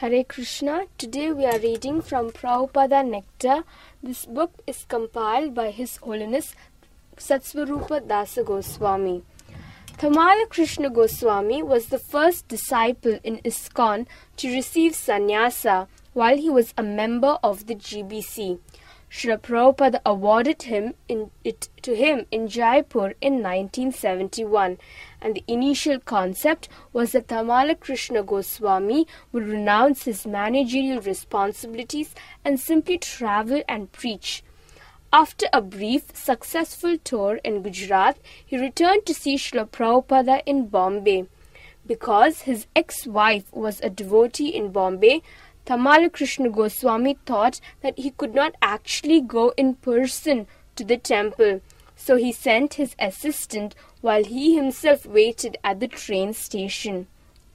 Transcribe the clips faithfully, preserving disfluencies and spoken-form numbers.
Hare Krishna. Today we are reading from Prabhupada Nectar. This book is compiled by His Holiness Satsvarupa Dasa Goswami. Tamala Krishna Goswami was the first disciple in ISKCON to receive sannyasa while he was a member of the G B C. Srila Prabhupada awarded him in, it to him in Jaipur in nineteen seventy-one, and the initial concept was that Tamala Krishna Goswami would renounce his managerial responsibilities and simply travel and preach. After a brief, successful tour in Gujarat, he returned to see Srila Prabhupada in Bombay. Because his ex-wife was a devotee in Bombay, Tamala Krishna Goswami thought that he could not actually go in person to the temple, so he sent his assistant while he himself waited at the train station.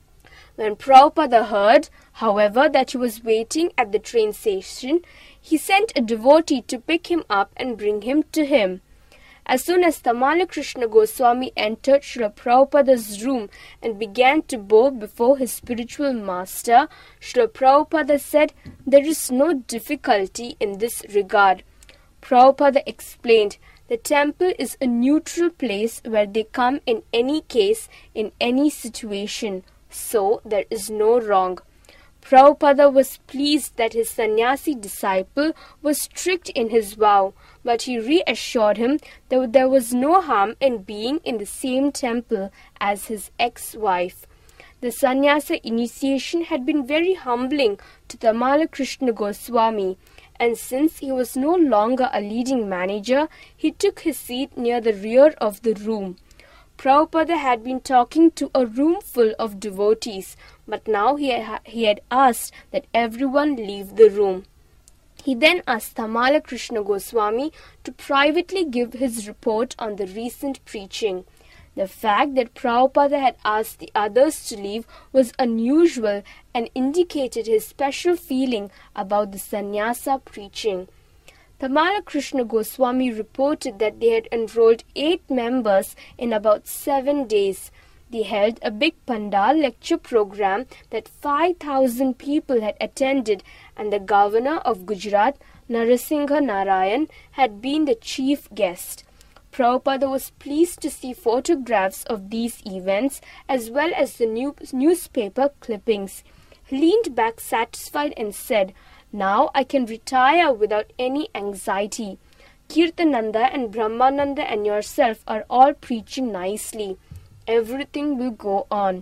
When Prabhupada heard, however, that he was waiting at the train station, he sent a devotee to pick him up and bring him to him. As soon as Tamala Krishna Goswami entered Srila Prabhupada's room and began to bow before his spiritual master, Srila Prabhupada said, "There is no difficulty in this regard." Prabhupada explained, "The temple is a neutral place where they come in any case, in any situation, so there is no wrong." Prabhupada was pleased that his sannyasi disciple was strict in his vow, but he reassured him that there was no harm in being in the same temple as his ex-wife. The sannyasa initiation had been very humbling to Tamala Krishna Goswami, and since he was no longer a leading manager, he took his seat near the rear of the room. Prabhupada had been talking to a room full of devotees, but now he had, he had asked that everyone leave the room. He then asked Tamala Krishna Goswami to privately give his report on the recent preaching. The fact that Prabhupada had asked the others to leave was unusual and indicated his special feeling about the sannyasa preaching. Tamala Krishna Goswami reported that they had enrolled eight members in about seven days. They held a big Pandal lecture program that five thousand people had attended, and the governor of Gujarat, Narasingha Narayan, had been the chief guest. Prabhupada was pleased to see photographs of these events as well as the new newspaper clippings. He leaned back satisfied and said, "Now I can retire without any anxiety. Kirtananda and Brahmananda and yourself are all preaching nicely. Everything will go on."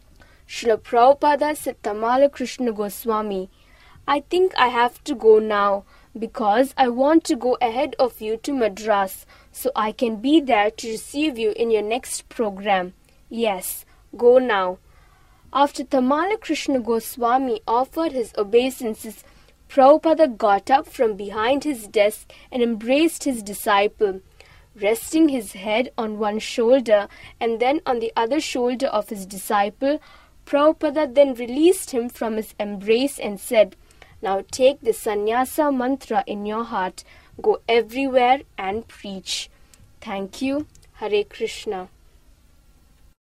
Srila Prabhupada said Tamala Krishna Goswami, "I think I have to go now because I want to go ahead of you to Madras so I can be there to receive you in your next program. Yes, go now." After Tamala Krishna Goswami offered his obeisances, Prabhupada got up from behind his desk and embraced his disciple. Resting his head on one shoulder and then on the other shoulder of his disciple, Prabhupada then released him from his embrace and said, "Now take the sannyasa mantra in your heart. Go everywhere and preach." Thank you. Hare Krishna.